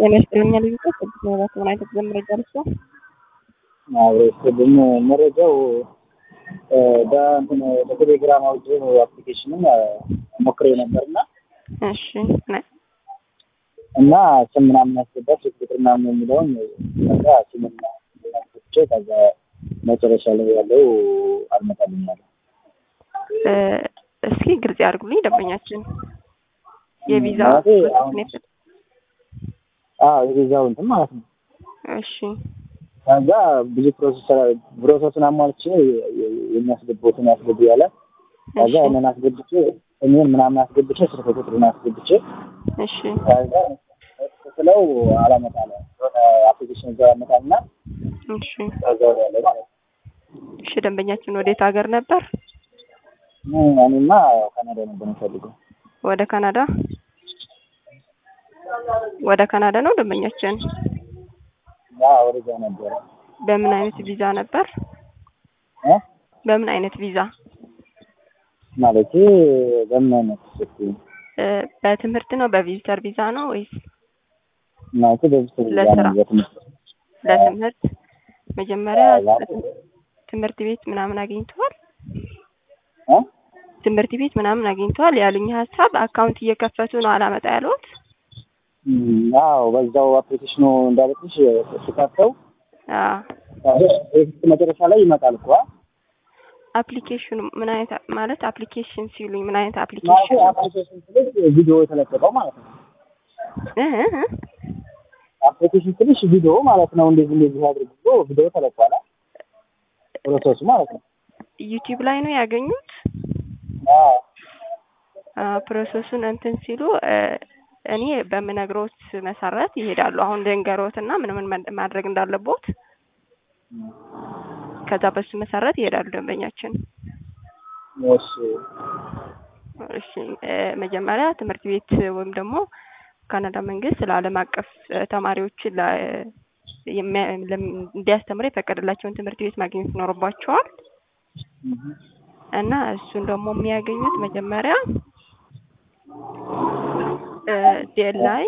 ይመስለኛል ልጅ ቅድስት መብራት ምን አይነት መረጃ ልስጥ? ደግሞ መረጃው በእንትን በቴሌግራም አውዲዮ አፕሊኬሽንም ሞክሬ ነበርና እሺ እና ስም ምናምን ያስገባል ስልክ ቁጥር ምናምን የሚለውን ከዛ ስምና ያስገብቼ ከዛ መጨረሻ ላይ ያለው አልመጣልኝ አለ። እስኪ ግልጽ ያድርጉልኝ ደንበኛችን የቪዛ የቪዛው እንትን ማለት ነው። እሺ ከዛ ብዙ ፕሮሰስን አሟልቼ የሚያስገቡትን ያስገቡ ያለ ከዛ ያንን አስገብቼ እኔን ምናምን አስገብቼ ስልክ ቁጥሩን አስገብቼ እሺ ከዛ ስለው አላመጣለ አፕሊኬሽን ጋር አመጣና እሺ ከዛ ያለ ማለት እሺ ደንበኛችን ወዴት ሀገር ነበር? እኔማ ካናዳ ነበር የምፈልገው። ወደ ካናዳ ነው ደንበኛችን? ወደዛ ነበር። በምን አይነት ቪዛ ነበር? በምን አይነት ቪዛ ማለት በምን አይነት በትምህርት ነው በቪዚተር ቪዛ ነው ወይስ ማለት በቪዚተር ቪዛ ነው? ለትምህርት መጀመሪያ ትምህርት ቤት ምናምን አግኝተዋል? ትምህርት ቤት ምናምን አግኝተዋል ያሉኝ ሀሳብ አካውንት እየከፈቱ ነው አላመጣ ያሉት? በዛው አፕሊኬሽኑ እንዳለች ስካተው መጨረሻ ላይ ይመጣል እኮ አፕሊኬሽኑ ምን አይነት ማለት አፕሊኬሽን ሲሉኝ ምን አይነት አፕሊኬሽን ቪዲዮ የተለቀቀው ማለት ነው። አፕሊኬሽን ትንሽ ቪዲዮ ማለት ነው። እንደዚህ አድርጎ ቪዲዮ ተለቀቀ ፕሮሰሱ ማለት ነው። ዩቲዩብ ላይ ነው ያገኙት? ፕሮሰሱን እንትን ሲሉ እኔ በመነግሮት መሰረት ይሄዳሉ። አሁን ደንገሮትና ምን ማድረግ እንዳለቦት ከዛ በሱ መሰረት ይሄዳሉ ደንበኛችን። እሺ መጀመሪያ ትምህርት ቤት ወይም ደግሞ ካናዳ መንግስት ለዓለም አቀፍ ተማሪዎች እንዲያስተምሩ የፈቀደላቸውን ትምህርት ቤት ማግኘት ይኖርባቸዋል። እና እሱን ደግሞ የሚያገኙት መጀመሪያ ዲኤልአይ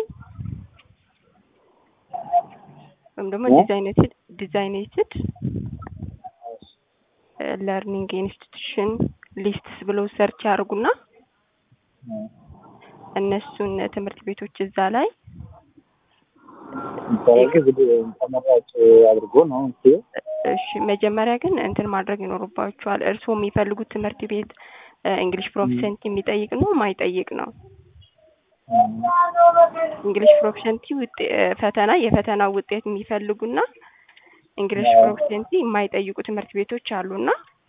ወይም ደግሞ ዲዛይኔትድ ለርኒንግ ኢንስቲትዩሽን ሊስትስ ብለው ሰርች ያደርጉና እነሱን ትምህርት ቤቶች እዛ ላይ ተመራጭ አድርጎ ነው። እሺ መጀመሪያ ግን እንትን ማድረግ ይኖርባቸዋል። እርስዎ የሚፈልጉት ትምህርት ቤት እንግሊሽ ፕሮፊሸንሲ የሚጠይቅ ነው ማይጠይቅ ነው? እንግሊሽ ፕሮፊሸንሲ የፈተና ውጤት የሚፈልጉና እንግሊሽ ፕሮፊሸንሲ የማይጠይቁ ትምህርት ቤቶች አሉና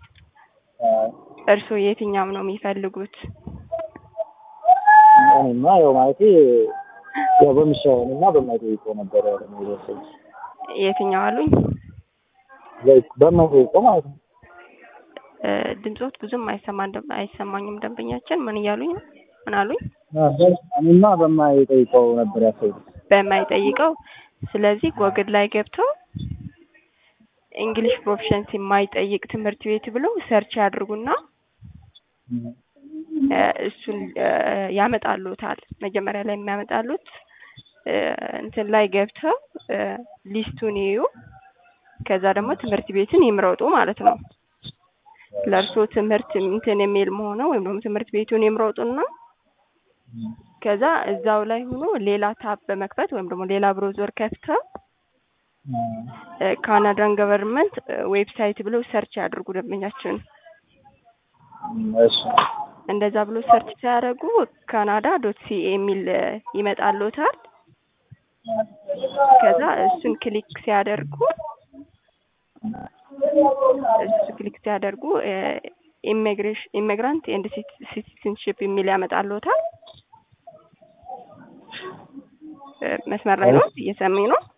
እርስዎ የትኛው ነው የሚፈልጉት? እኔማ ያው ማለት ያው በሚሻውና በማይጠይቀው ነበር ያለው። የትኛው አሉኝ? በማይጠይቀው ማለት ነው። ድምጾት ብዙም አይሰማኝም ደንበኛችን። ምን እያሉኝ ነው? ምን አሉኝ? እኔማ በማይጠይቀው ነበር ያሰብኩት። በማይጠይቀው። ስለዚህ ጎግል ላይ ገብተው እንግሊሽ ፕሮፊሸንሲ የማይጠይቅ ትምህርት ቤት ብለው ሰርች ያድርጉና እሱን ያመጣሉታል። መጀመሪያ ላይ የሚያመጣሉት እንትን ላይ ገብተው ሊስቱን ይዩ። ከዛ ደግሞ ትምህርት ቤትን ይምረጡ ማለት ነው። ለርሶ ትምህርት እንትን የሚል መሆኑ ወይም ደግሞ ትምህርት ቤቱን ይምረጡና ከዛ እዛው ላይ ሆኖ ሌላ ታብ በመክፈት ወይም ደግሞ ሌላ ብሮዘር ከፍተው ካናዳን ገቨርንመንት ዌብሳይት ብለው ሰርች ያድርጉ ደንበኛችን። እሺ እንደዛ ብሎ ሰርች ሲያደርጉ canada.ca የሚል ይመጣልዎታል። ከዛ እሱን ክሊክ ሲያደርጉ ኢሚግራንት ኤንድ ሲቲዝንሺፕ የሚል ያመጣልዎታል። መስመር ላይ ነው እየሰሙኝ ነው?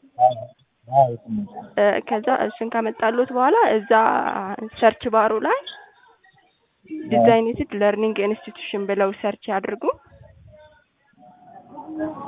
ከዛ እሱን ካመጣልዎት በኋላ እዛ ሰርች ባሩ ላይ ዲዛይኔትድ ለርኒንግ ኢንስቲትዩሽን ብለው ሰርች ያድርጉ።